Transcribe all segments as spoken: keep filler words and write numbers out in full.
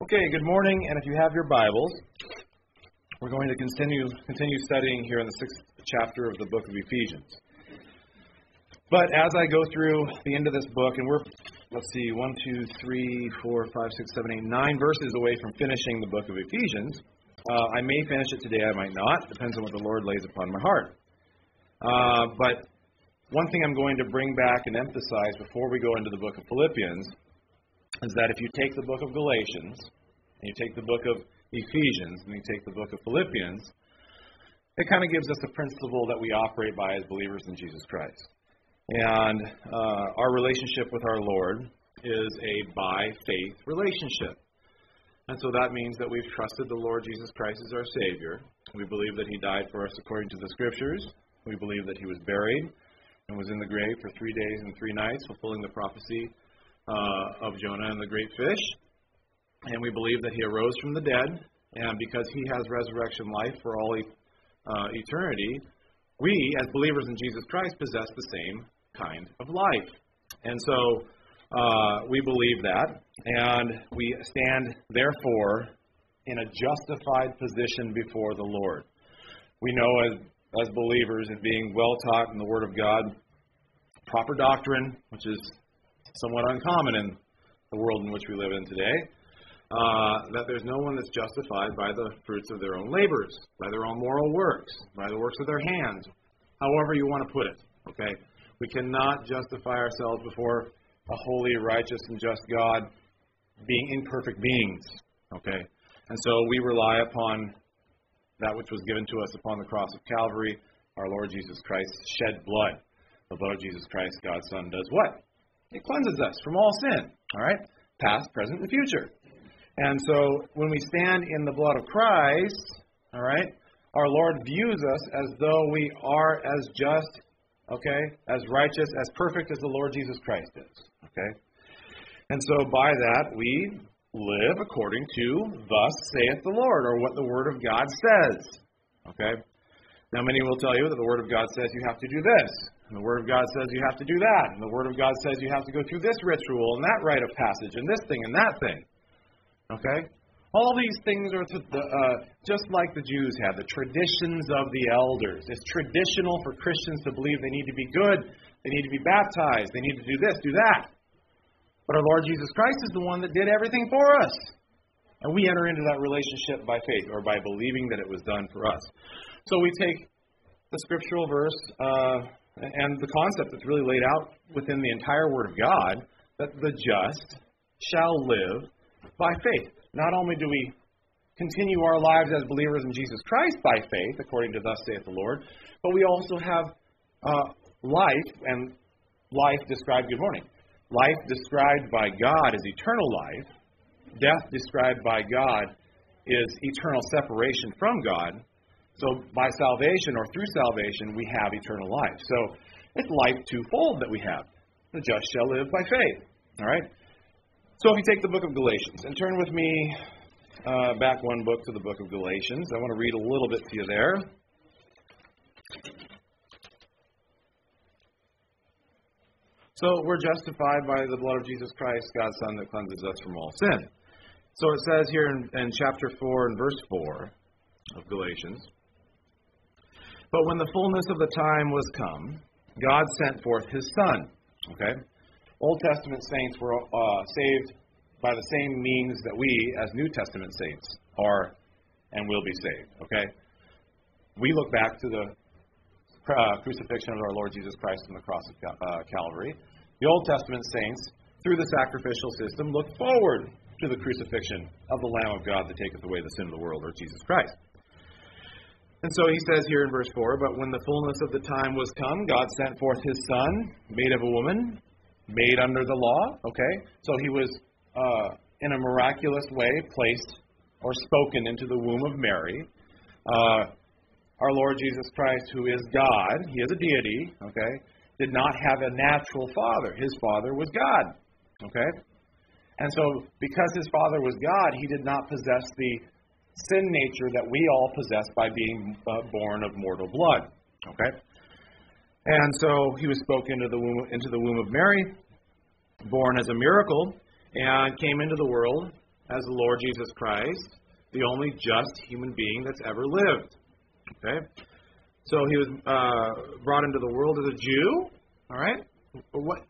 Okay, good morning, and if you have your Bibles, we're going to continue continue studying here in the sixth chapter of the book of Ephesians. But as I go through the end of this book, and we're, let's see, one, two, three, four, five, six, seven, eight, nine verses away from finishing the book of Ephesians, uh, I may finish it today, I might not. Depends on what the Lord lays upon my heart. Uh, but one thing I'm going to bring back and emphasize before we go into the book of Philippians is that if you take the book of Galatians, and you take the book of Ephesians, and you take the book of Philippians, it kind of gives us a principle that we operate by as believers in Jesus Christ. And uh, our relationship with our Lord is a by-faith relationship. And so that means that we've trusted the Lord Jesus Christ as our Savior. We believe that He died for us according to the Scriptures. We believe that He was buried and was in the grave for three days and three nights, fulfilling the prophecy uh, of Jonah and the great fish. And we believe that He arose from the dead, and because He has resurrection life for all uh, eternity, we, as believers in Jesus Christ, possess the same kind of life. And so uh, we believe that, and we stand, therefore, in a justified position before the Lord. We know as, as believers, in being well-taught in the Word of God, proper doctrine, which is somewhat uncommon in the world in which we live in today, Uh, that there's no one that's justified by the fruits of their own labors, by their own moral works, by the works of their hands, however you want to put it, okay? We cannot justify ourselves before a holy, righteous, and just God being imperfect beings, okay? And so we rely upon that which was given to us upon the cross of Calvary, our Lord Jesus Christ shed blood. The blood of Jesus Christ, God's Son, does what? It cleanses us from all sin, all right? Past, present, and future. And so when we stand in the blood of Christ, all right, our Lord views us as though we are as just, okay, as righteous, as perfect as the Lord Jesus Christ is, okay? And so by that, we live according to thus saith the Lord, or what the Word of God says, okay? Now, many will tell you that the Word of God says you have to do this, and the Word of God says you have to do that, and the Word of God says you have to go through this ritual and that rite of passage and this thing and that thing. Okay? All these things are to the, uh, just like the Jews had, the traditions of the elders. It's traditional for Christians to believe they need to be good, they need to be baptized, they need to do this, do that. But our Lord Jesus Christ is the one that did everything for us. And we enter into that relationship by faith, or by believing that it was done for us. So we take the scriptural verse uh, and the concept that's really laid out within the entire Word of God, that the just shall live by faith. Not only do we continue our lives as believers in Jesus Christ by faith, according to thus saith the Lord, but we also have uh, life, and life described, good morning, life described by God is eternal life. Death described by God is eternal separation from God. So by salvation, or through salvation, we have eternal life. So it's life twofold that we have. The just shall live by faith. All right? So if you take the book of Galatians, and turn with me uh, back one book to the book of Galatians. I want to read a little bit to you there. So we're justified by the blood of Jesus Christ, God's Son, that cleanses us from all sin. So it says here in, in chapter four and verse four of Galatians, "But when the fullness of the time was come, God sent forth His Son." Okay? Old Testament saints were uh, saved by the same means that we, as New Testament saints, are and will be saved. Okay? We look back to the uh, crucifixion of our Lord Jesus Christ on the cross of Cal- uh, Calvary. The Old Testament saints, through the sacrificial system, look forward to the crucifixion of the Lamb of God that taketh away the sin of the world, or Jesus Christ. And so he says here in verse four, "But when the fullness of the time was come, God sent forth His Son, made of a woman, made under the law." Okay? So He was, uh, in a miraculous way, placed or spoken into the womb of Mary. Uh, our Lord Jesus Christ, who is God, He is a deity, okay, did not have a natural father. His father was God. Okay? And so, because His father was God, He did not possess the sin nature that we all possess by being uh, born of mortal blood. Okay? And so He was spoken into the womb, into the womb of Mary, born as a miracle, and came into the world as the Lord Jesus Christ, the only just human being that's ever lived. Okay? So he was uh, brought into the world as a Jew, all right? But what?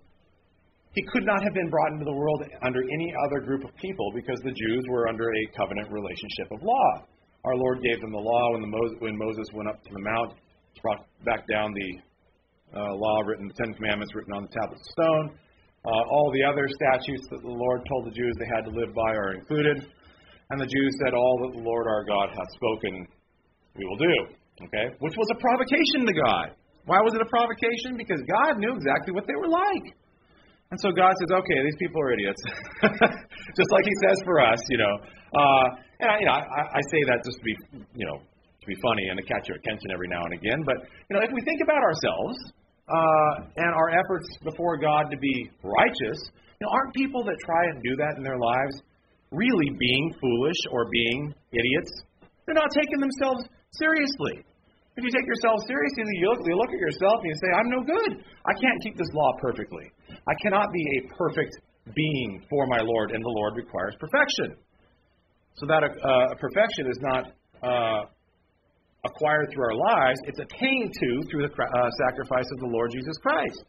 He could not have been brought into the world under any other group of people because the Jews were under a covenant relationship of law. Our Lord gave them the law when, the Moses, when Moses went up to the mount, brought back down the uh, law written, the Ten Commandments written on the tablets of stone. Uh, all the other statutes that the Lord told the Jews they had to live by are included. And the Jews said, all that the Lord our God hath spoken, we will do. Okay? Which was a provocation to God. Why was it a provocation? Because God knew exactly what they were like. And so God says, okay, these people are idiots. Just like he says for us, you know. Uh, and I, you know, I, I say that just to be, you know, to be funny and to catch your attention every now and again. But, you know, if we think about ourselves uh, and our efforts before God to be righteous, you know, aren't people that try and do that in their lives really being foolish or being idiots? They're not taking themselves seriously. If you take yourself seriously, you look, you look at yourself and you say, I'm no good. I can't keep this law perfectly. I cannot be a perfect being for my Lord, and the Lord requires perfection. So that uh, perfection is not uh, acquired through our lives. It's attained to through the uh, sacrifice of the Lord Jesus Christ.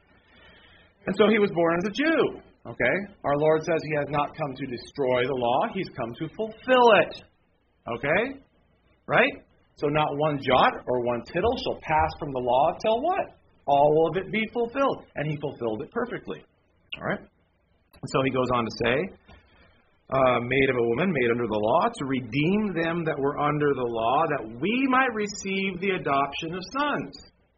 And so he was born as a Jew. Okay? Our Lord says he has not come to destroy the law. He's come to fulfill it. Okay? Right? So not one jot or one tittle shall pass from the law till what? All of it be fulfilled. And he fulfilled it perfectly. All right? And so he goes on to say, uh, made of a woman, made under the law, to redeem them that were under the law, that we might receive the adoption of sons.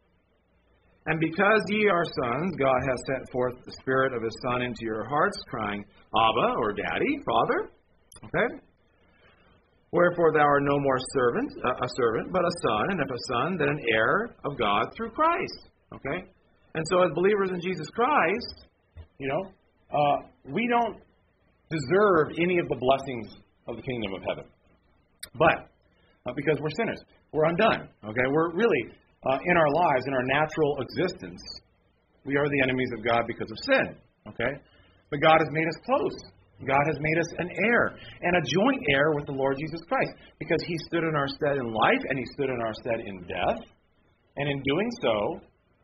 And because ye are sons, God hath sent forth the Spirit of his Son into your hearts, crying, Abba, or Daddy, Father. Okay? Wherefore thou art no more servant, uh, a servant, but a son, and if a son, then an heir of God through Christ. Okay? And so as believers in Jesus Christ, you know, uh, we don't deserve any of the blessings of the kingdom of heaven. But, uh, because we're sinners, we're undone. Okay? We're really, uh, in our lives, in our natural existence, we are the enemies of God because of sin. Okay? But God has made us close. God has made us an heir and a joint heir with the Lord Jesus Christ because he stood in our stead in life and he stood in our stead in death. And in doing so,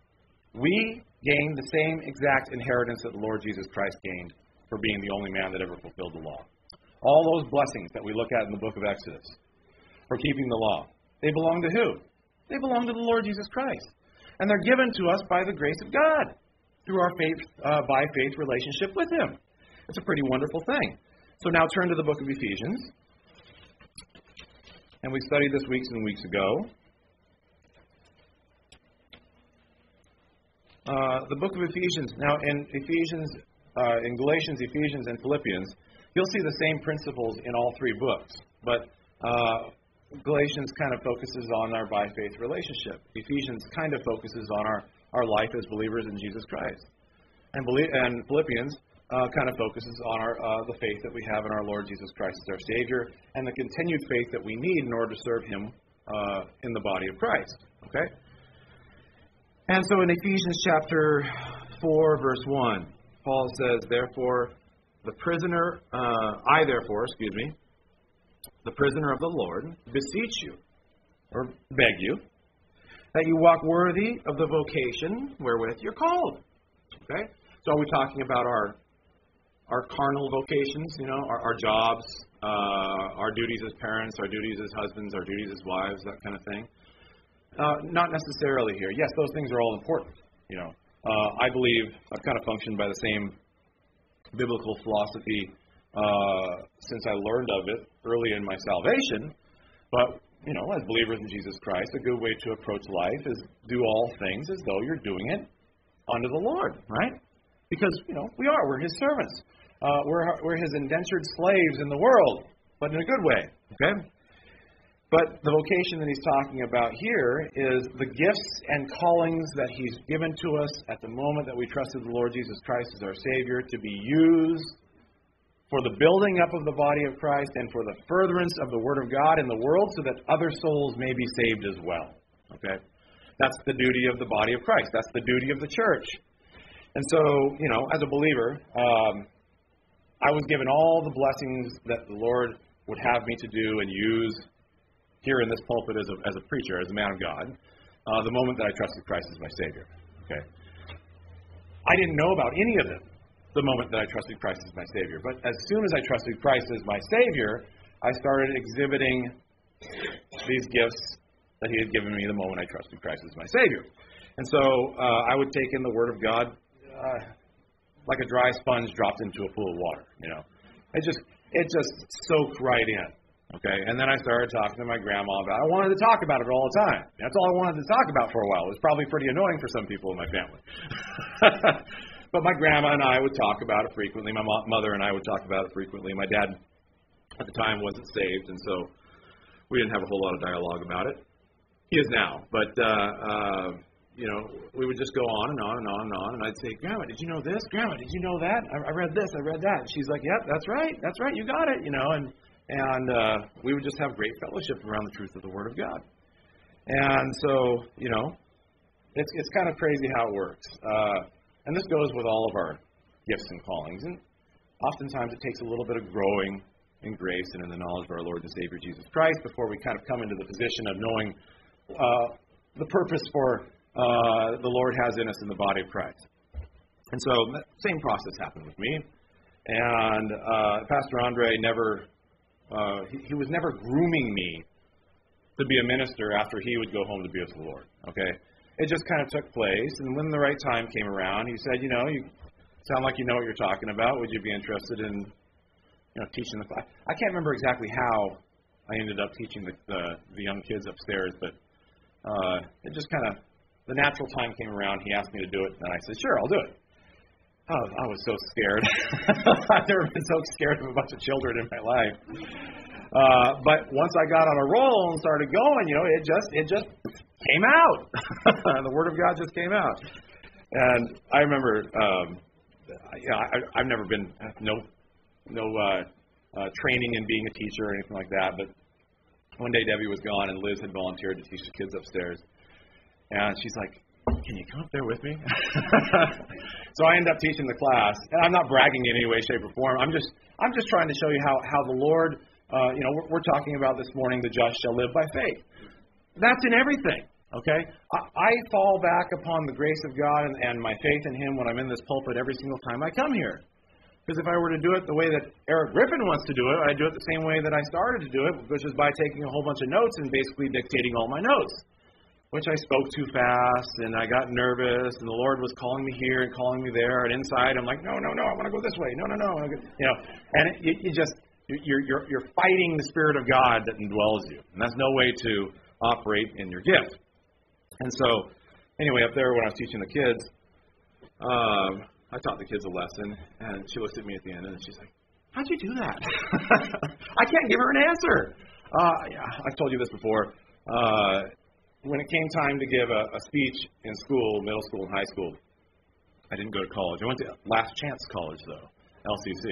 we gained the same exact inheritance that the Lord Jesus Christ gained for being the only man that ever fulfilled the law. All those blessings that we look at in the book of Exodus for keeping the law, they belong to who? They belong to the Lord Jesus Christ. And they're given to us by the grace of God through our faith, uh, by faith relationship with him. It's a pretty wonderful thing. So now turn to the book of Ephesians. And we studied this weeks and weeks ago. Uh, the book of Ephesians. Now in Ephesians, uh, in Galatians, Ephesians, and Philippians, you'll see the same principles in all three books. But uh, Galatians kind of focuses on our by faith relationship. Ephesians kind of focuses on our, our life as believers in Jesus Christ. And, and Philippians Uh, kind of focuses on our uh, the faith that we have in our Lord Jesus Christ as our Savior and the continued faith that we need in order to serve him uh, in the body of Christ. Okay? And so in Ephesians chapter four, verse one, Paul says, Therefore, the prisoner, uh, I therefore, excuse me, the prisoner of the Lord, beseech you, or beg you, that you walk worthy of the vocation wherewith you're called. Okay? So are we talking about our Our carnal vocations, you know, our, our jobs, uh, our duties as parents, our duties as husbands, our duties as wives, that kind of thing? Uh, not necessarily here. Yes, those things are all important. You know, uh, I believe I've kind of functioned by the same biblical philosophy uh, since I learned of it early in my salvation. But you know, as believers in Jesus Christ, a good way to approach life is do all things as though you're doing it unto the Lord, right? Because you know we are. We're his servants. Uh, we're, we're his indentured slaves in the world, but in a good way, okay? But the vocation that he's talking about here is the gifts and callings that he's given to us at the moment that we trusted the Lord Jesus Christ as our Savior to be used for the building up of the body of Christ and for the furtherance of the Word of God in the world so that other souls may be saved as well, okay? That's the duty of the body of Christ. That's the duty of the church. And so, you know, as a believer, um, I was given all the blessings that the Lord would have me to do and use here in this pulpit as a, as a preacher, as a man of God, uh, the moment that I trusted Christ as my Savior. Okay, I didn't know about any of it the moment that I trusted Christ as my Savior. But as soon as I trusted Christ as my Savior, I started exhibiting these gifts that He had given me the moment I trusted Christ as my Savior. And so uh, I would take in the Word of God uh, like a dry sponge dropped into a pool of water. You know, it just it just soaked right in. Okay, and then I started talking to my grandma about it. I wanted to talk about it all the time. That's all I wanted to talk about for a while. It was probably pretty annoying for some people in my family. But my grandma and I would talk about it frequently. My mo- mother and I would talk about it frequently. My dad at the time wasn't saved, and so we didn't have a whole lot of dialogue about it. He is now, but uh, uh, you know, we would just go on and on and on and on, and I'd say, Grandma, did you know this? Grandma, did you know that? I, I read this, I read that. And she's like, yep, that's right, that's right, you got it, you know, and and uh, we would just have great fellowship around the truth of the Word of God. And so, you know, it's it's kind of crazy how it works. Uh, and this goes with all of our gifts and callings. And oftentimes it takes a little bit of growing in grace and in the knowledge of our Lord and Savior Jesus Christ before we kind of come into the position of knowing uh, the purpose for uh, the Lord has in us in the body of Christ. And so the same process happened with me. And uh, Pastor Andre never... Uh, he, he was never grooming me to be a minister after he would go home to be with the Lord. Okay, it just kind of took place, and when the right time came around, he said, "You know, you sound like you know what you're talking about. Would you be interested in, you know, teaching the class?" I can't remember exactly how I ended up teaching the the, the young kids upstairs, but uh, it just kind of the natural time came around. He asked me to do it, and I said, "Sure, I'll do it." Oh, I was so scared. I've never been so scared of a bunch of children in my life. Uh, but once I got on a roll and started going, you know, it just it just came out. The Word of God just came out. And I remember, um, you know, I, I've never been no no uh, uh, training in being a teacher or anything like that. But one day Debbie was gone and Liz had volunteered to teach the kids upstairs, and she's like, "Can you come up there with me?" So I end up teaching the class, and I'm not bragging in any way, shape, or form. I'm just I'm just trying to show you how how the Lord, uh, you know, we're, we're talking about this morning, the just shall live by faith. That's in everything, okay? I, I fall back upon the grace of God and, and my faith in Him when I'm in this pulpit every single time I come here. Because if I were to do it the way that Eric Griffin wants to do it, I'd do it the same way that I started to do it, which is by taking a whole bunch of notes and basically dictating all my notes. Which I spoke too fast, and I got nervous, and the Lord was calling me here and calling me there, and inside I'm like, no, no, no, I want to go this way, no, no, no, you know, and it, you, you just you're you're you're fighting the Spirit of God that indwells you, and that's no way to operate in your gift. And so, anyway, up there when I was teaching the kids, um, I taught the kids a lesson, and she looked at me at the end, and she's like, "How'd you do that?" I can't give her an answer. Uh, yeah, I've told you this before. Uh, When it came time to give a, a speech in school, middle school and high school, I didn't go to college. I went to Last Chance College, though, L C C.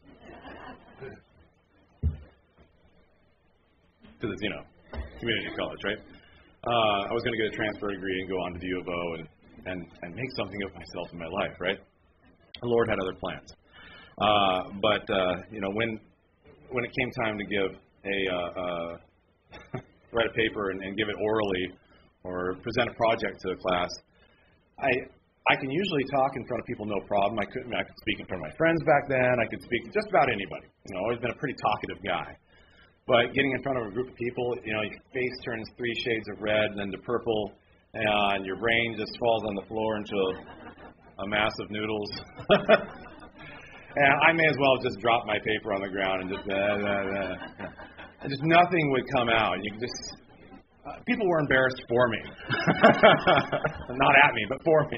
Because it's, you know, community college, right? Uh, I was going to get a transfer degree and go on to the U of O and, and, and make something of myself in my life, right? The Lord had other plans. Uh, but, uh, you know, when when it came time to give a... Uh, uh, write a paper and, and give it orally or present a project to the class, I I can usually talk in front of people no problem. I could I could speak in front of my friends back then. I could speak to just about anybody. You know, I've always been a pretty talkative guy. But getting in front of a group of people, you know, your face turns three shades of red and then to purple, and your brain just falls on the floor into a, a mass of noodles. And I may as well just drop my paper on the ground and just... Blah, blah, blah. And just nothing would come out. You just uh, people were embarrassed for me, not at me, but for me.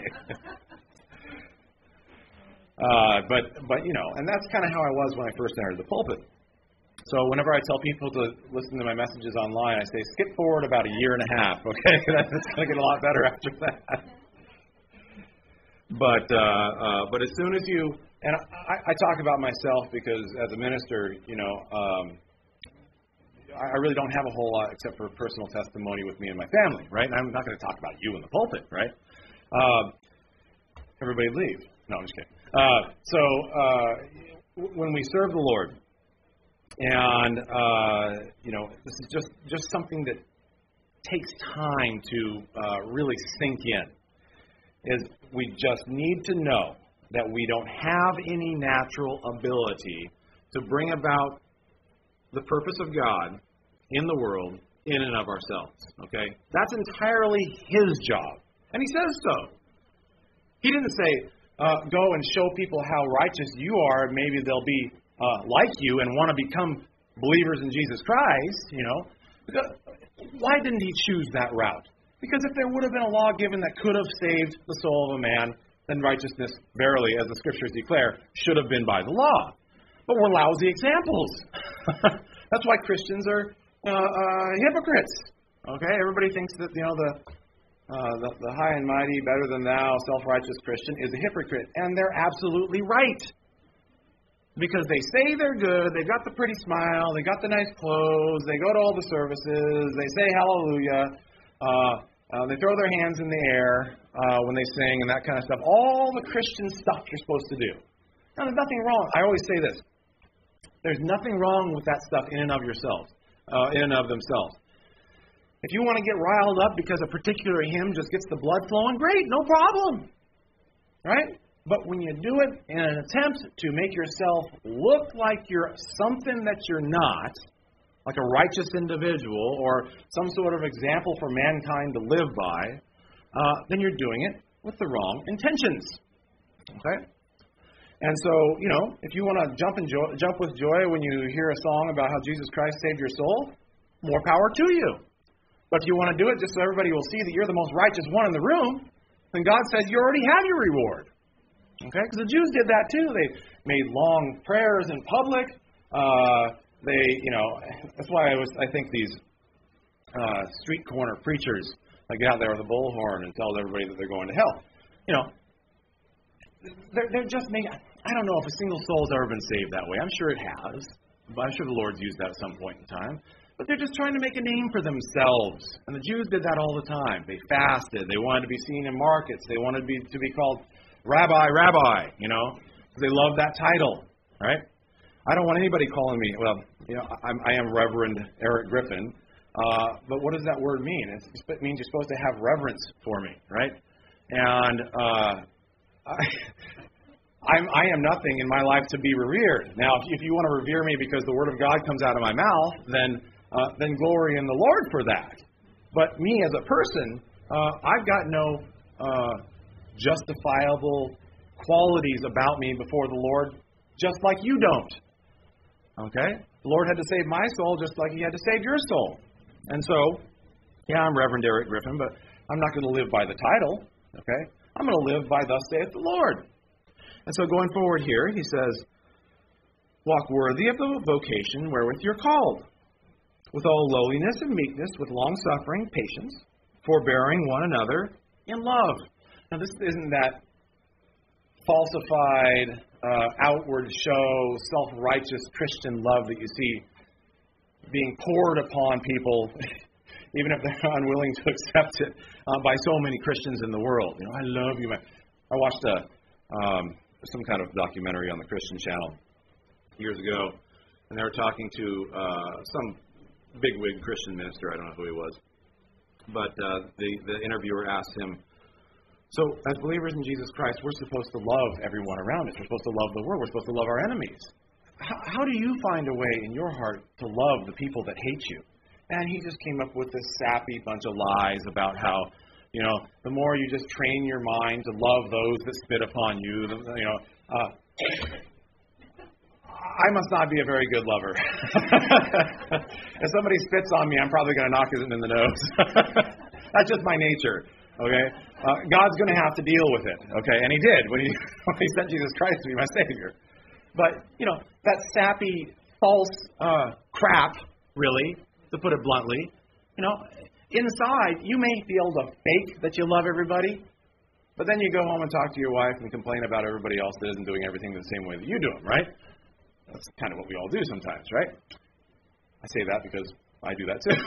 uh, but but you know, and that's kind of how I was when I first entered the pulpit. So whenever I tell people to listen to my messages online, I say skip forward about a year and a half. Okay, that's going to get a lot better after that. But uh, uh, but as soon as you and I, I talk about myself because as a minister, you know. Um, I really don't have a whole lot except for personal testimony with me and my family, right? And I'm not going to talk about you in the pulpit, right? Uh, everybody leave. No, I'm just kidding. Uh, so uh, when we serve the Lord, and uh, you know, this is just just something that takes time to uh, really sink in, is we just need to know that we don't have any natural ability to bring about the purpose of God in the world in and of ourselves. Okay? That's entirely His job. And He says so. He didn't say, uh, go and show people how righteous you are, maybe they'll be uh, like you and want to become believers in Jesus Christ, you know. Why didn't He choose that route? Because if there would have been a law given that could have saved the soul of a man, then righteousness, verily, as the Scriptures declare, should have been by the law. But we're lousy examples. That's why Christians are uh, uh, hypocrites. Okay, everybody thinks that, you know, the, uh, the the high and mighty, better than thou, self-righteous Christian is a hypocrite, and they're absolutely right. Because they say they're good, they've got the pretty smile, they got the nice clothes, they go to all the services, they say hallelujah, uh, uh, they throw their hands in the air uh, when they sing and that kind of stuff. All the Christian stuff you're supposed to do. Now, there's nothing wrong. I always say this. There's nothing wrong with that stuff in and of yourselves, uh, in and of themselves. If you want to get riled up because a particular hymn just gets the blood flowing, great, no problem. Right? But when you do it in an attempt to make yourself look like you're something that you're not, like a righteous individual or some sort of example for mankind to live by, uh, then you're doing it with the wrong intentions. Okay? And so, you know, if you want to jump and jo- jump with joy when you hear a song about how Jesus Christ saved your soul, more power to you. But if you want to do it just so everybody will see that you're the most righteous one in the room, then God says you already have your reward. Okay? Because the Jews did that too. They made long prayers in public. Uh, they, you know, that's why I was. I think these uh, street corner preachers that get out there with a bullhorn and tell everybody that they're going to hell. You know, they're, they're just making. I don't know if a single soul's ever been saved that way. I'm sure it has. But I'm sure the Lord's used that at some point in time. But they're just trying to make a name for themselves. And the Jews did that all the time. They fasted. They wanted to be seen in markets. They wanted to be, to be called Rabbi, Rabbi, you know, because they love that title, right? I don't want anybody calling me, well, you know, I'm, I am Reverend Eric Griffin, uh, but what does that word mean? It's, it means you're supposed to have reverence for me, right? And uh, I, I'm, I am nothing in my life to be revered. Now, if, if you want to revere me because the Word of God comes out of my mouth, then uh, then glory in the Lord for that. But me as a person, uh, I've got no uh, justifiable qualities about me before the Lord, just like you don't. Okay? The Lord had to save my soul just like He had to save your soul. And so, yeah, I'm Reverend Eric Griffin, but I'm not going to live by the title. Okay? I'm going to live by thus saith the Lord. And so going forward here, he says, walk worthy of the vocation wherewith you're called, with all lowliness and meekness, with long-suffering, patience, forbearing one another in love. Now, this isn't that falsified, uh, outward show, self-righteous Christian love that you see being poured upon people, even if they're unwilling to accept it, uh, by so many Christians in the world. You know, I love you, man. I watched a um, some kind of documentary on the Christian Channel years ago, and they were talking to uh, some bigwig Christian minister. I don't know who he was, but uh, the the interviewer asked him, so, as believers in Jesus Christ, we're supposed to love everyone around us. We're supposed to love the world. We're supposed to love our enemies. How, how do you find a way in your heart to love the people that hate you? And he just came up with this sappy bunch of lies about how, you know, the more you just train your mind to love those that spit upon you, the, you know, uh, I must not be a very good lover. If somebody spits on me, I'm probably going to knock them in the nose. That's just my nature. Okay, uh, God's going to have to deal with it. Okay, and He did when He when He sent Jesus Christ to be my Savior. But you know that sappy, false uh, crap, really, to put it bluntly. You know, inside you may be able to fake that you love everybody, but then you go home and talk to your wife and complain about everybody else that isn't doing everything the same way that you do them. Right? That's kind of what we all do sometimes, right? I say that because I do that too.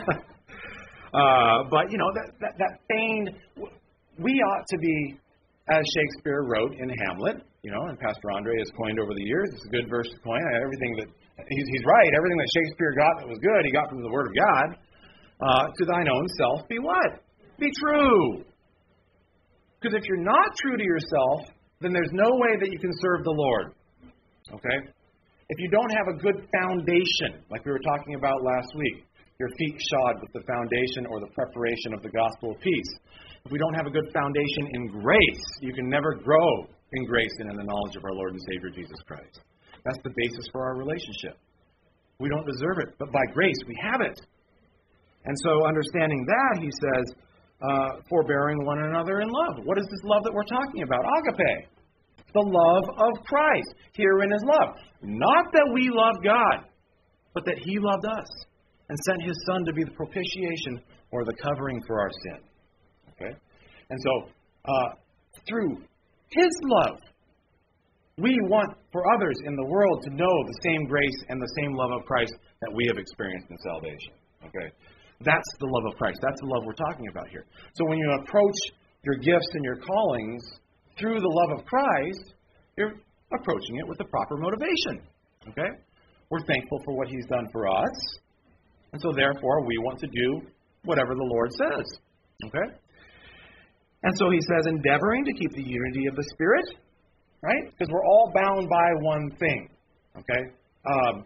Uh, but, you know, that, that, that feigned, we ought to be as Shakespeare wrote in Hamlet, you know, and Pastor Andre has coined over the years. It's a good verse to coin. Everything that he's, he's right. Everything that Shakespeare got that was good, he got from the Word of God. Uh, to thine own self be what? Be true. Because if you're not true to yourself, then there's no way that you can serve the Lord. Okay? If you don't have a good foundation, like we were talking about last week, your feet shod with the foundation or the preparation of the gospel of peace. If we don't have a good foundation in grace, you can never grow in grace and in the knowledge of our Lord and Savior Jesus Christ. That's the basis for our relationship. We don't deserve it, but by grace we have it. And so understanding that, he says, uh, forbearing one another in love. What is this love that we're talking about? Agape. The love of Christ. Herein is love. Not that we love God, but that he loved us and sent his Son to be the propitiation or the covering for our sin. Okay? And so, uh, through his love, we want for others in the world to know the same grace and the same love of Christ that we have experienced in salvation. Okay? That's the love of Christ. That's the love we're talking about here. So when you approach your gifts and your callings through the love of Christ, you're approaching it with the proper motivation. Okay? We're thankful for what he's done for us. And so therefore, we want to do whatever the Lord says. Okay? And so he says, endeavoring to keep the unity of the Spirit, right? Because we're all bound by one thing. Okay? Um,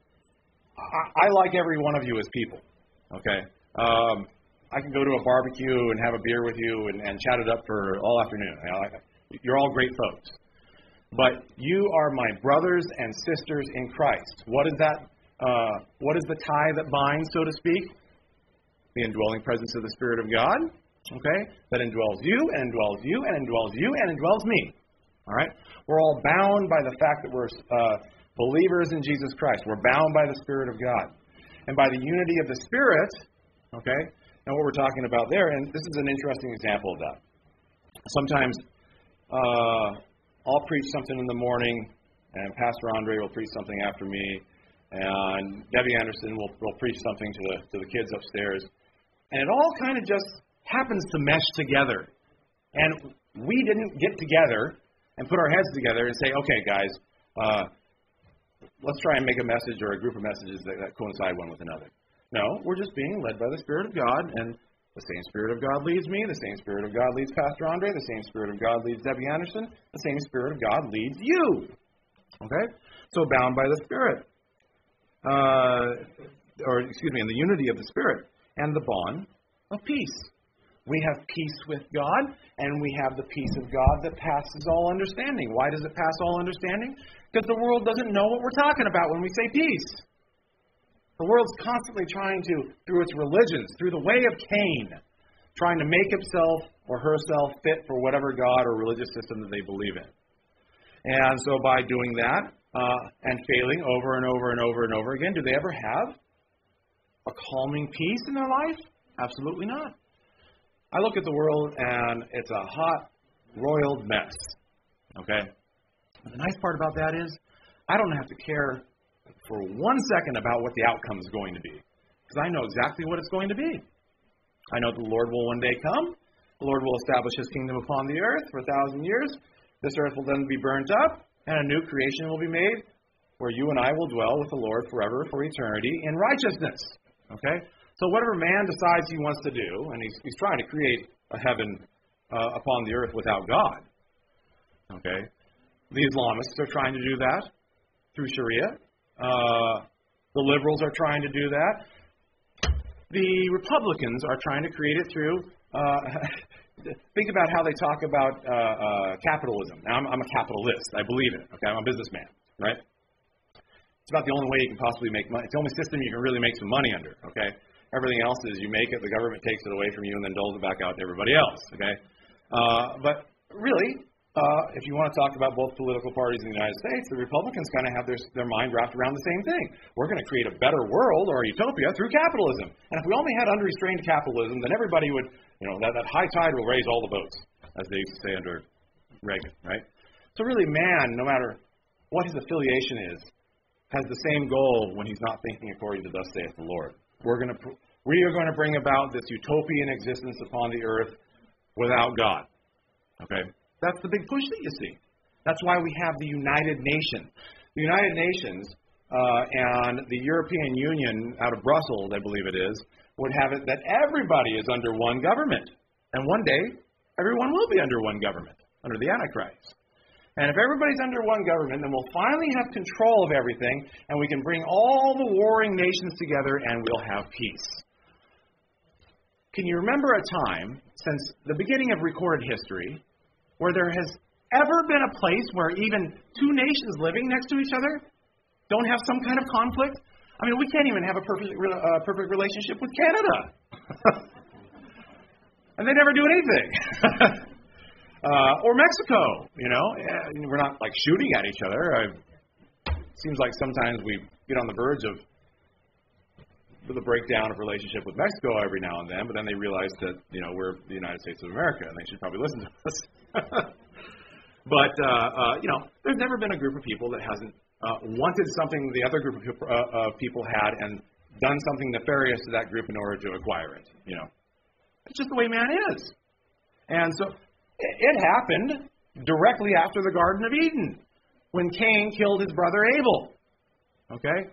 I, I like every one of you as people. Okay? Um, I can go to a barbecue and have a beer with you and, and chat it up for all afternoon. You know, you're all great folks. But you are my brothers and sisters in Christ. What is that? Uh, what is the tie that binds, so to speak? The indwelling presence of the Spirit of God. Okay? That indwells you, and indwells you, and indwells you, and indwells me. All right? We're all bound by the fact that we're uh, believers in Jesus Christ. We're bound by the Spirit of God. And by the unity of the Spirit, okay? Now what we're talking about there, and this is an interesting example of that. Sometimes uh, I'll preach something in the morning, and Pastor Andre will preach something after me, and Debbie Anderson will, will preach something to the, to the kids upstairs. And it all kind of just happens to mesh together. And we didn't get together and put our heads together and say, okay, guys, uh, let's try and make a message or a group of messages that, that coincide one with another. No, we're just being led by the Spirit of God, and the same Spirit of God leads me, the same Spirit of God leads Pastor Andre, the same Spirit of God leads Debbie Anderson, the same Spirit of God leads you. Okay? So bound by the Spirit. Uh, or, excuse me, in the unity of the Spirit and the bond of peace. We have peace with God, and we have the peace of God that passes all understanding. Why does it pass all understanding? Because the world doesn't know what we're talking about when we say peace. The world's constantly trying to, through its religions, through the way of Cain, trying to make himself or herself fit for whatever God or religious system that they believe in. And so by doing that, uh, and failing over and over and over and over again, do they ever have a calming peace in their life? Absolutely not. I look at the world, and it's a hot, roiled mess. Okay? And the nice part about that is I don't have to care for one second about what the outcome is going to be, because I know exactly what it's going to be. I know the Lord will one day come. The Lord will establish his kingdom upon the earth for a thousand years. This earth will then be burnt up, and a new creation will be made where you and I will dwell with the Lord forever for eternity in righteousness. Okay? So whatever man decides he wants to do, and he's, he's trying to create a heaven uh, upon the earth without God. Okay? The Islamists are trying to do that through Sharia. Uh, the liberals are trying to do that. The Republicans are trying to create it through, uh, think about how they talk about uh, uh, capitalism. Now, I'm, I'm a capitalist. I believe in it. Okay? I'm a businessman, right? It's about the only way you can possibly make money. It's the only system you can really make some money under, okay? Everything else is you make it, the government takes it away from you, and then doles it back out to everybody else, okay? Uh, but really, uh, if you want to talk about both political parties in the United States, the Republicans kind of have their, their mind wrapped around the same thing. We're going to create a better world or a utopia through capitalism. And if we only had unrestrained capitalism, then everybody would, you know, that, that high tide will raise all the boats, as they used to say under Reagan, right? So really, man, no matter what his affiliation is, has the same goal when he's not thinking according to thus saith the Lord. We're going to, we are going to bring about this utopian existence upon the earth without God. Okay? That's the big push that you see. That's why we have the United Nations. The United Nations uh, and the European Union out of Brussels, I believe it is, would have it that everybody is under one government. And one day, everyone will be under one government, under the Antichrist. And if everybody's under one government, then we'll finally have control of everything, and we can bring all the warring nations together, and we'll have peace. Can you remember a time, since the beginning of recorded history, where there has ever been a place where even two nations living next to each other don't have some kind of conflict? I mean, we can't even have a perfect, uh, perfect relationship with Canada. And they never do anything. uh, or Mexico, you know. We're not, like, shooting at each other. It seems like sometimes we get on the verge of the breakdown of relationship with Mexico every now and then, but then they realize that, you know, we're the United States of America, and they should probably listen to us. But, uh, uh, you know, there's never been a group of people that hasn't uh, wanted something the other group of people, uh, of people had and done something nefarious to that group in order to acquire it, you know. It's just the way man is. And so it happened directly after the Garden of Eden, when Cain killed his brother Abel. Okay?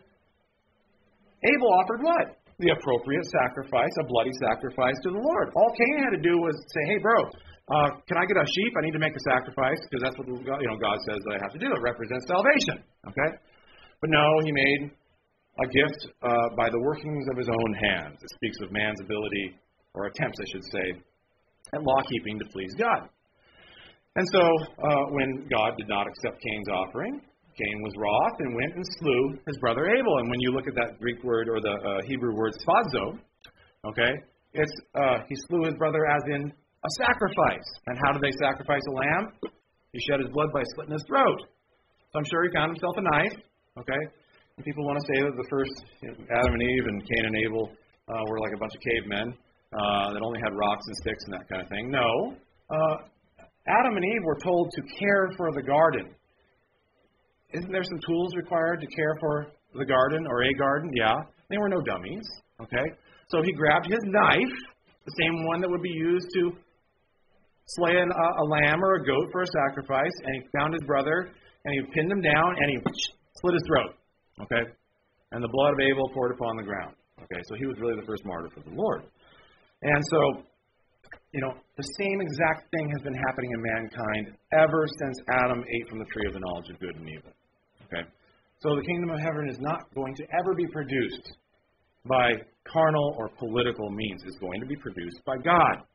Abel offered what? The appropriate sacrifice, a bloody sacrifice to the Lord. All Cain had to do was say, hey, bro, uh, can I get a sheep? I need to make a sacrifice, because that's what you know God says that I have to do. It represents salvation. Okay? But no, he made a gift uh, by the workings of his own hands. It speaks of man's ability, or attempts, I should say, at law-keeping to please God. And so, uh, when God did not accept Cain's offering, Cain was wroth and went and slew his brother Abel. And when you look at that Greek word, or the uh, Hebrew word sphazo, okay, it's uh, he slew his brother as in a sacrifice. And how did they sacrifice a lamb? He shed his blood by slitting his throat. So I'm sure he found himself a knife, okay? And people want to say that the first, you know, Adam and Eve and Cain and Abel uh, were like a bunch of cavemen. Uh, that only had rocks and sticks and that kind of thing. No. Uh, Adam and Eve were told to care for the garden. Isn't there some tools required to care for the garden, or a garden? Yeah. They were no dummies. Okay? So he grabbed his knife, the same one that would be used to slay an, uh, a lamb or a goat for a sacrifice, and he found his brother, and he pinned him down, and he slit his throat. Okay? And the blood of Abel poured upon the ground. Okay? So he was really the first martyr for the Lord. And so, you know, the same exact thing has been happening in mankind ever since Adam ate from the tree of the knowledge of good and evil. Okay? So the kingdom of heaven is not going to ever be produced by carnal or political means. It's going to be produced by God.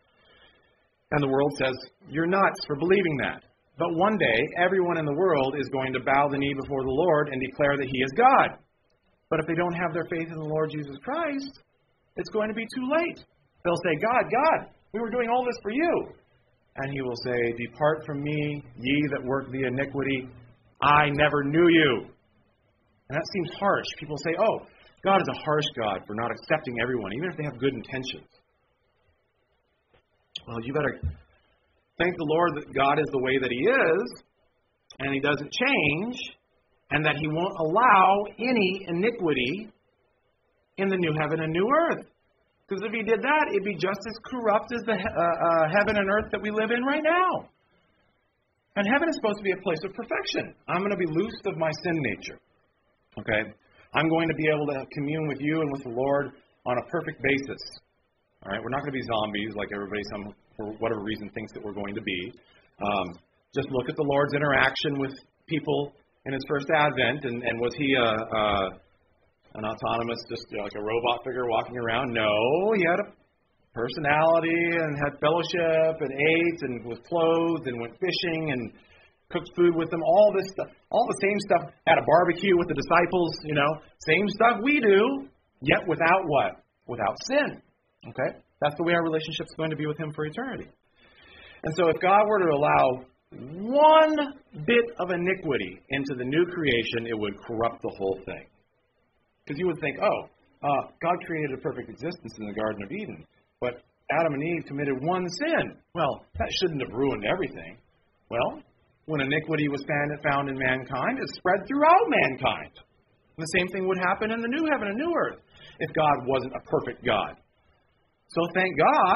And the world says, you're nuts for believing that. But one day, everyone in the world is going to bow the knee before the Lord and declare that He is God. But if they don't have their faith in the Lord Jesus Christ, it's going to be too late. They'll say, God, God, we were doing all this for you. And He will say, depart from me, ye that work the iniquity. I never knew you. And that seems harsh. People say, oh, God is a harsh God for not accepting everyone, even if they have good intentions. Well, you better thank the Lord that God is the way that He is, and He doesn't change, and that He won't allow any iniquity in the new heaven and new earth. Because if He did that, it'd be just as corrupt as the uh, uh, heaven and earth that we live in right now. And heaven is supposed to be a place of perfection. I'm going to be loosed of my sin nature. Okay? I'm going to be able to commune with you and with the Lord on a perfect basis. All right? We're not going to be zombies like everybody, some for whatever reason, thinks that we're going to be. Um, just look at the Lord's interaction with people in His first advent, and, and was He a... Uh, An autonomous, just you know, like a robot figure walking around? No, He had a personality and had fellowship and ate and was clothed and went fishing and cooked food with them. All this stuff, all the same stuff. Had a barbecue with the disciples, you know, same stuff we do, yet without what? Without sin. Okay? That's the way our relationship's going to be with Him for eternity. And so if God were to allow one bit of iniquity into the new creation, it would corrupt the whole thing. Because you would think, oh, uh, God created a perfect existence in the Garden of Eden, but Adam and Eve committed one sin. Well, that shouldn't have ruined everything. Well, when iniquity was found in mankind, it spread throughout mankind. And the same thing would happen in the new heaven and new earth if God wasn't a perfect God. So thank God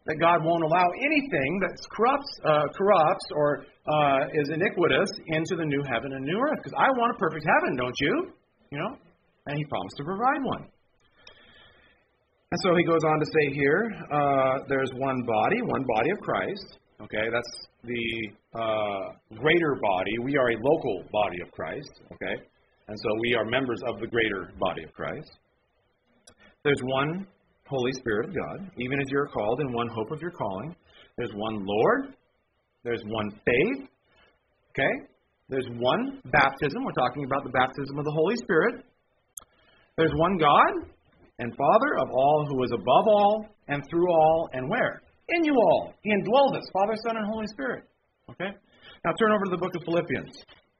that God won't allow anything that corrupts, uh, corrupts or uh, is iniquitous into the new heaven and new earth. Because I want a perfect heaven, don't you? You know? And He promised to provide one. And so He goes on to say here, uh, there's one body, one body of Christ. Okay, that's the uh, greater body. We are a local body of Christ. Okay, and so we are members of the greater body of Christ. There's one Holy Spirit of God, even as you're called in one hope of your calling. There's one Lord. There's one faith. Okay, there's one baptism. We're talking about the baptism of the Holy Spirit. There's one God and Father of all, who is above all and through all and where? In you all. He indwells us, Father, Son, and Holy Spirit. Okay? Now turn over to the book of Philippians.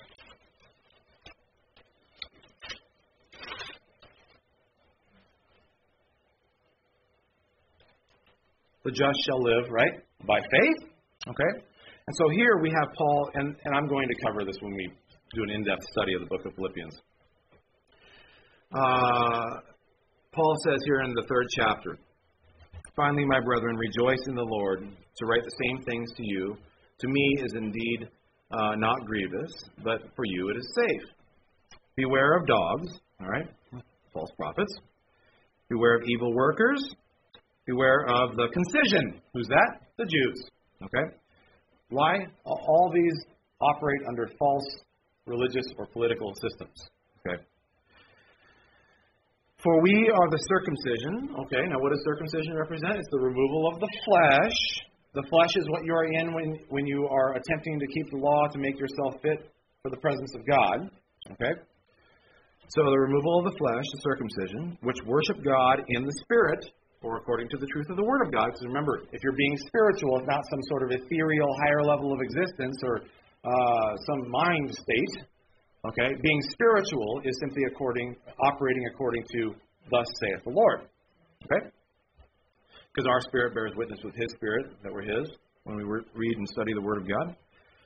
The just shall live, right? By faith. Okay? And so here we have Paul, and, and I'm going to cover this when we do an in-depth study of the book of Philippians. Uh, Paul says here in the third chapter, finally, my brethren, rejoice in the Lord. To write the same things to you, to me is indeed uh, not grievous, but for you it is safe. Beware of dogs, all right, false prophets. Beware of evil workers. Beware of the concision. Who's that? The Jews. Okay? Why? All these operate under false religious or political systems. Okay? For we are the circumcision. Okay, now what does circumcision represent? It's the removal of the flesh. The flesh is what you are in when, when you are attempting to keep the law to make yourself fit for the presence of God. Okay? So the removal of the flesh, the circumcision, which worship God in the Spirit, or according to the truth of the Word of God. Because remember, if you're being spiritual, it's not some sort of ethereal higher level of existence or uh, some mind state. Okay, being spiritual is simply according, operating according to thus saith the Lord. Okay? Because our spirit bears witness with His Spirit that we're His when we read and study the Word of God.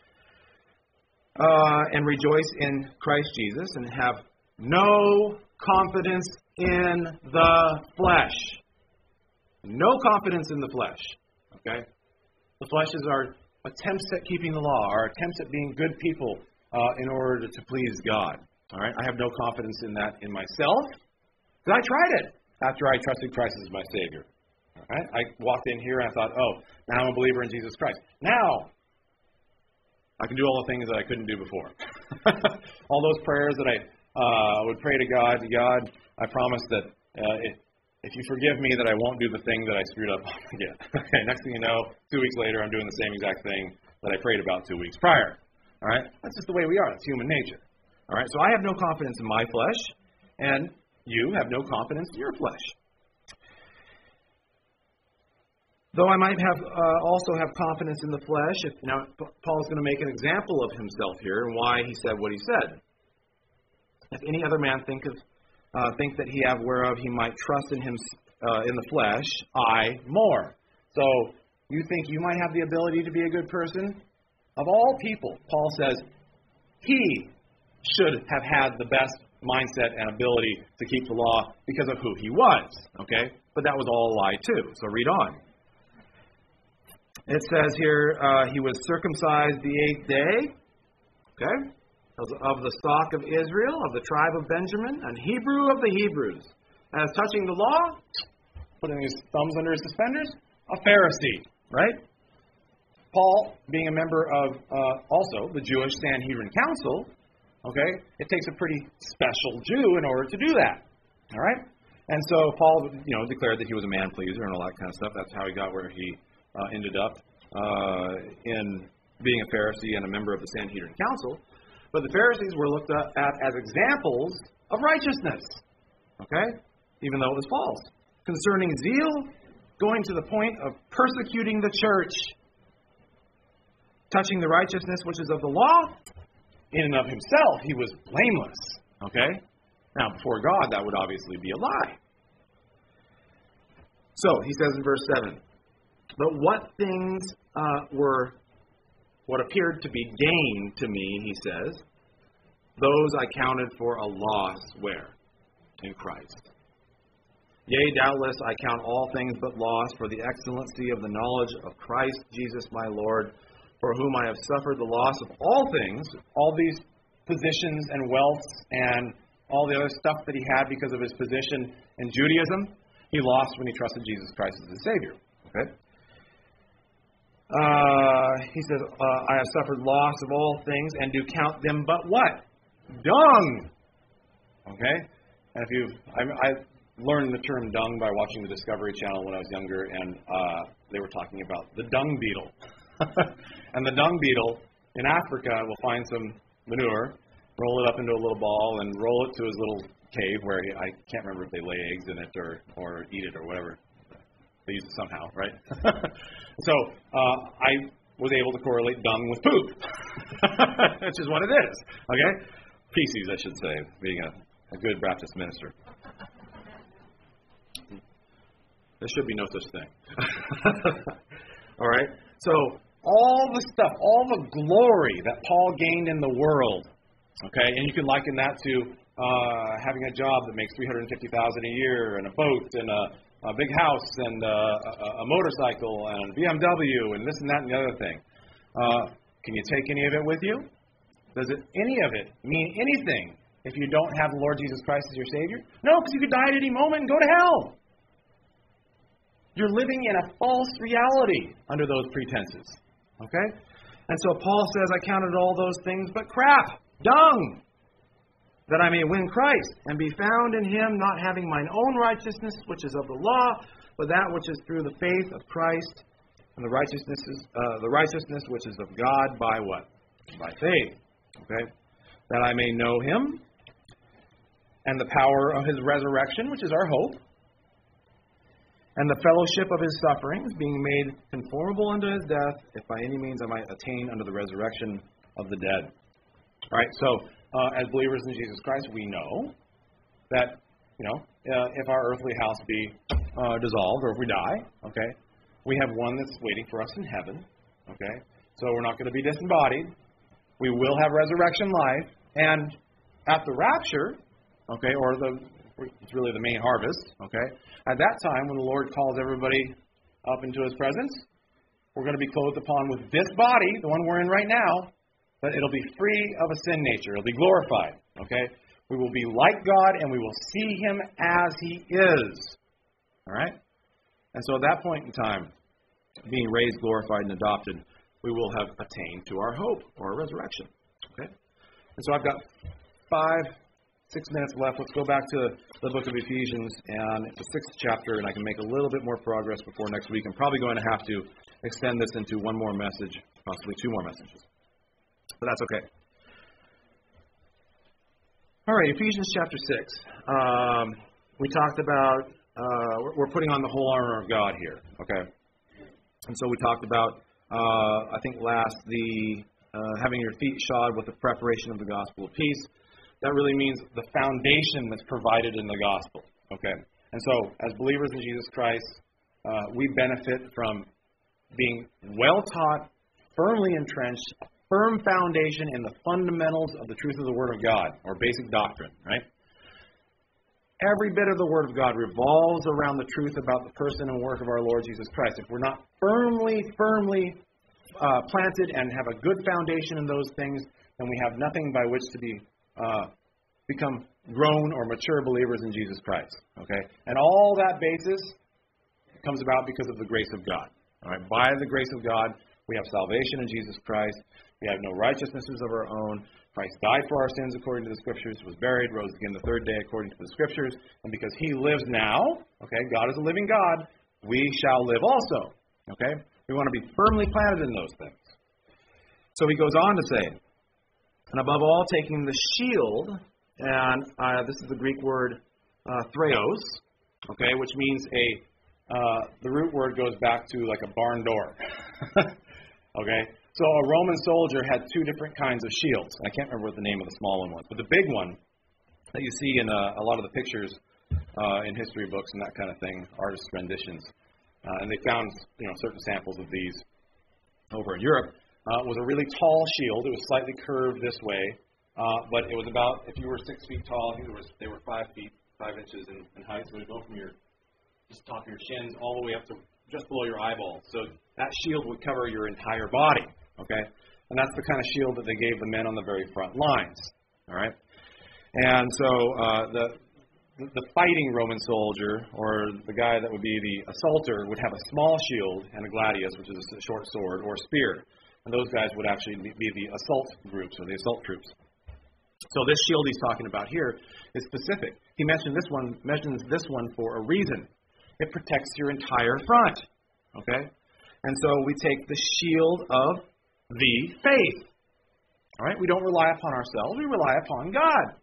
Uh, and rejoice in Christ Jesus and have no confidence in the flesh. No confidence in the flesh. Okay? The flesh is our attempts at keeping the law, our attempts at being good people, Uh, in order to please God. All right? I have no confidence in that in myself, because I tried it after I trusted Christ as my Savior. All right? I walked in here and I thought, oh, now I'm a believer in Jesus Christ. Now, I can do all the things that I couldn't do before. All those prayers that I uh, would pray to God, God, I promise that uh, if, if you forgive me, that I won't do the thing that I screwed up on again. Okay, next thing you know, two weeks later, I'm doing the same exact thing that I prayed about two weeks prior. All right? That's just the way we are. It's human nature. All right? So I have no confidence in my flesh, and you have no confidence in your flesh. Though I might have uh, also have confidence in the flesh, if, now Paul's going to make an example of himself here and why he said what he said. If any other man think of uh, think that he have whereof he might trust in him uh, in the flesh, I more. So you think you might have the ability to be a good person? Of all people, Paul says, he should have had the best mindset and ability to keep the law because of who he was. Okay? But that was all a lie too. So read on. It says here, uh, he was circumcised the eighth day. Okay? Of the stock of Israel, of the tribe of Benjamin, an Hebrew of the Hebrews. As touching the law, putting his thumbs under his suspenders, a Pharisee. Right? Paul, being a member of uh, also the Jewish Sanhedrin Council, okay, it takes a pretty special Jew in order to do that. All right? And so Paul, you know, declared that he was a man pleaser and all that kind of stuff. That's how he got where he uh, ended up uh, in being a Pharisee and a member of the Sanhedrin Council. But the Pharisees were looked at as examples of righteousness. Okay? Even though it was false. Concerning zeal, going to the point of persecuting the church. Touching the righteousness which is of the law, in and of himself, he was blameless. Okay? Now, before God, that would obviously be a lie. So, he says in verse seven, but what things uh, were, what appeared to be gain to me, he says, those I counted for a loss, where? In Christ. Yea, doubtless, I count all things but loss for the excellency of the knowledge of Christ Jesus my Lord, for whom I have suffered the loss of all things, all these positions and wealths and all the other stuff that he had because of his position in Judaism, he lost when he trusted Jesus Christ as his Savior. Okay? Uh, he says, uh, I have suffered loss of all things and do count them but what? Dung! Okay? And if you, I, I learned the term dung by watching the Discovery Channel when I was younger, and uh, they were talking about the dung beetle. And the dung beetle in Africa will find some manure, roll it up into a little ball, and roll it to his little cave where he, I can't remember if they lay eggs in it or, or eat it or whatever. They use it somehow, right? So uh, I was able to correlate dung with poop, which is what it is. Okay? Feces, I should say, being a, a good Baptist minister. There should be no such thing. All right? So all the stuff, all the glory that Paul gained in the world, okay, and you can liken that to uh, having a job that makes three hundred fifty thousand dollars a year, and a boat, and a, a big house, and a, a, a motorcycle, and a B M W, and this and that and the other thing. Uh, can you take any of it with you? Does it any of it mean anything if you don't have the Lord Jesus Christ as your Savior? No, because you could die at any moment and go to hell. You're living in a false reality under those pretenses. Okay? And so Paul says, I counted all those things but crap, dung, that I may win Christ and be found in him, not having mine own righteousness, which is of the law, but that which is through the faith of Christ, and the righteousness is, uh, the righteousness which is of God by what? By faith. Okay? That I may know him and the power of his resurrection, which is our hope, and the fellowship of his sufferings, being made conformable unto his death, if by any means I might attain unto the resurrection of the dead. All right, so uh, as believers in Jesus Christ, we know that, you know, uh, if our earthly house be uh, dissolved, or if we die, okay, we have one that's waiting for us in heaven, okay? So we're not going to be disembodied. We will have resurrection life, and at the rapture, okay, or the it's really the main harvest, okay? At that time, when the Lord calls everybody up into his presence, we're going to be clothed upon with this body, the one we're in right now, but it'll be free of a sin nature. It'll be glorified, okay? We will be like God, and we will see him as he is, all right? And so at that point in time, being raised, glorified, and adopted, we will have attained to our hope, or our resurrection, okay? And so I've got five... Six minutes left. Let's go back to the book of Ephesians, and it's the sixth chapter, and I can make a little bit more progress before next week. I'm probably going to have to extend this into one more message, possibly two more messages. But that's okay. All right, Ephesians chapter six. Um, we talked about, uh, we're putting on the whole armor of God here, okay? And so we talked about, uh, I think last, the uh, having your feet shod with the preparation of the gospel of peace. That really means the foundation that's provided in the gospel. Okay? And so, as believers in Jesus Christ, uh, we benefit from being well-taught, firmly entrenched, a firm foundation in the fundamentals of the truth of the Word of God, or basic doctrine, right? Every bit of the Word of God revolves around the truth about the person and work of our Lord Jesus Christ. If we're not firmly, firmly uh, planted and have a good foundation in those things, then we have nothing by which to be Uh, become grown or mature believers in Jesus Christ. Okay? And all that basis comes about because of the grace of God. All right? By the grace of God, we have salvation in Jesus Christ. We have no righteousnesses of our own. Christ died for our sins according to the Scriptures, was buried, rose again the third day according to the Scriptures. And because he lives now, okay, God is a living God, we shall live also. Okay? We want to be firmly planted in those things. So he goes on to say, and above all, taking the shield, and uh, this is the Greek word uh, threos, okay, which means a, uh, the root word goes back to like a barn door. Okay, so a Roman soldier had two different kinds of shields. I can't remember what the name of the small one was, but the big one that you see in uh, a lot of the pictures uh, in history books and that kind of thing, artist renditions, uh, and they found, you know, certain samples of these over in Europe. Uh, was a really tall shield. It was slightly curved this way, uh, but it was about, if you were six feet tall, I think it was, they were five feet, five inches in, in height. So it would go from your just top of your shins all the way up to just below your eyeballs. So that shield would cover your entire body, okay? And that's the kind of shield that they gave the men on the very front lines, all right? And so uh, the the fighting Roman soldier, or the guy that would be the assaulter, would have a small shield and a gladius, which is a short sword, or a spear. And those guys would actually be the assault groups, or the assault troops. So this shield he's talking about here is specific. He mentioned this one, mentions this one for a reason. It protects your entire front, okay? And so we take the shield of the faith, all right? We don't rely upon ourselves. We rely upon God.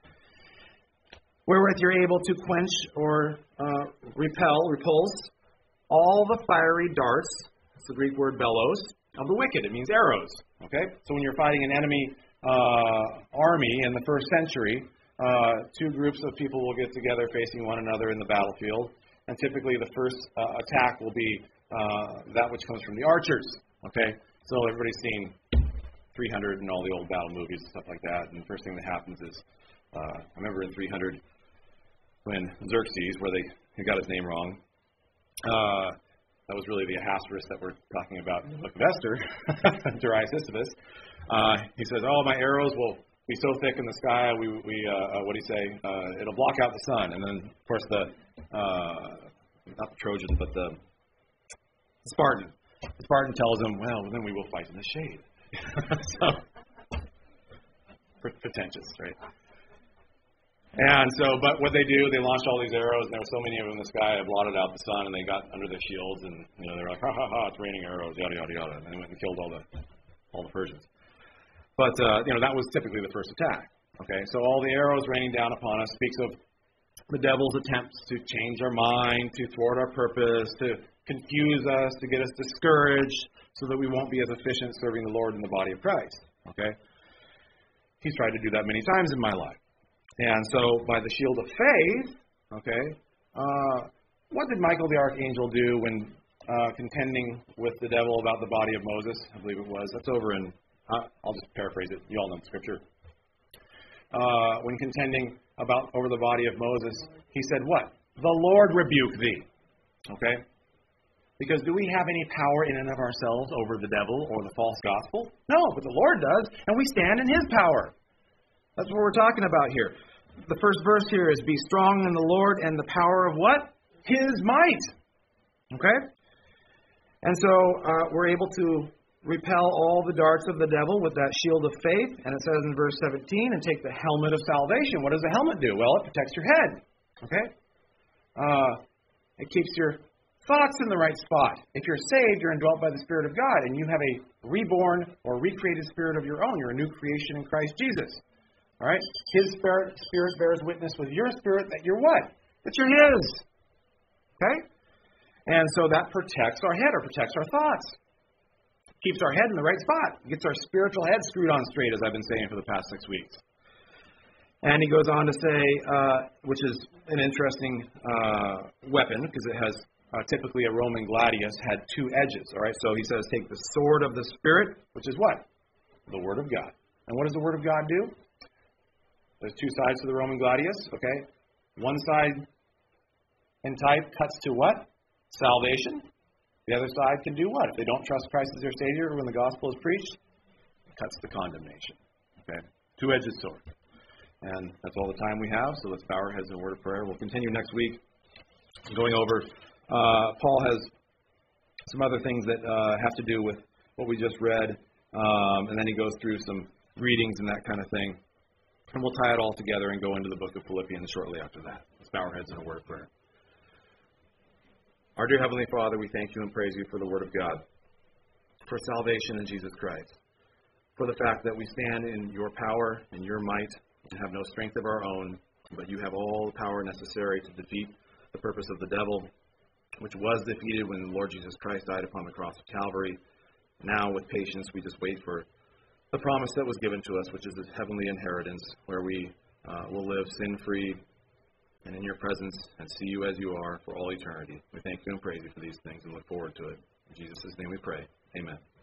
Wherewith you're able to quench or uh, repel, repulse all the fiery darts, that's the Greek word bellows, of the wicked. It means arrows, okay? So when you're fighting an enemy uh, army in the first century, uh, two groups of people will get together facing one another in the battlefield, and typically the first uh, attack will be uh, that which comes from the archers, okay? So everybody's seen three hundred and all the old battle movies and stuff like that, and the first thing that happens is, uh, I remember in three hundred, when Xerxes, where they, they got his name wrong, uh, that was really the Ahasuerus that we're talking about in the book of Esther, Darius-Sisyphus. Uh, he says, oh, my arrows will be so thick in the sky, we, we uh, uh, what do you say, uh, it'll block out the sun. And then, of course, the, uh, not the Trojan, but the, the Spartan. The Spartan tells him, well, then we will fight in the shade. So, pretentious, right? And so, but what they do, they launched all these arrows, and there were so many of them in the sky, it blotted out the sun, and they got under their shields, and you know they were like, ha ha ha, it's raining arrows, yada yada yada, and they went and killed all the all the Persians. But uh, you know that was typically the first attack. Okay, so all the arrows raining down upon us speaks of the devil's attempts to change our mind, to thwart our purpose, to confuse us, to get us discouraged, so that we won't be as efficient serving the Lord in the body of Christ. Okay, he's tried to do that many times in my life. And so, by the shield of faith, okay, uh, what did Michael the archangel do when uh, contending with the devil about the body of Moses? I believe it was. That's over in, uh, I'll just paraphrase it. You all know the scripture. Uh, when contending about over the body of Moses, he said what? The Lord rebuke thee. Okay? Because do we have any power in and of ourselves over the devil or the false gospel? No, but the Lord does, and we stand in his power. That's what we're talking about here. The first verse here is, be strong in the Lord and the power of what? His might. Okay? And so uh, we're able to repel all the darts of the devil with that shield of faith. And it says in verse seventeen, and take the helmet of salvation. What does the helmet do? Well, it protects your head. Okay? Uh, it keeps your thoughts in the right spot. If you're saved, you're indwelt by the Spirit of God, and you have a reborn or recreated spirit of your own. You're a new creation in Christ Jesus. All right? His spirit, spirit bears witness with your spirit that you're what? That you're His. Okay? And so that protects our head, or protects our thoughts. Keeps our head in the right spot. Gets our spiritual head screwed on straight, as I've been saying for the past six weeks. And he goes on to say, uh, which is an interesting uh, weapon, because it has uh, typically a Roman gladius had two edges. All right? So he says, take the sword of the Spirit, which is what? The Word of God. And what does the Word of God do? There's two sides to the Roman gladius, okay? One side in type cuts to what? Salvation. The other side can do what? If they don't trust Christ as their Savior when the gospel is preached, it cuts to condemnation. Okay? Two-edged sword. And that's all the time we have, so let's bow our heads in a word of prayer. We'll continue next week going over. Uh, Paul has some other things that uh, have to do with what we just read, um, and then he goes through some readings and that kind of thing. And we'll tie it all together and go into the book of Philippians shortly after that. Let's bow our heads in a word of prayer. Our dear Heavenly Father, we thank you and praise you for the Word of God, for salvation in Jesus Christ, for the fact that we stand in your power and your might and have no strength of our own, but you have all the power necessary to defeat the purpose of the devil, which was defeated when the Lord Jesus Christ died upon the cross of Calvary. Now, with patience, we just wait for the promise that was given to us, which is this heavenly inheritance, where we uh, will live sin-free and in your presence and see you as you are for all eternity. We thank you and praise you for these things and look forward to it. In Jesus' name we pray. Amen.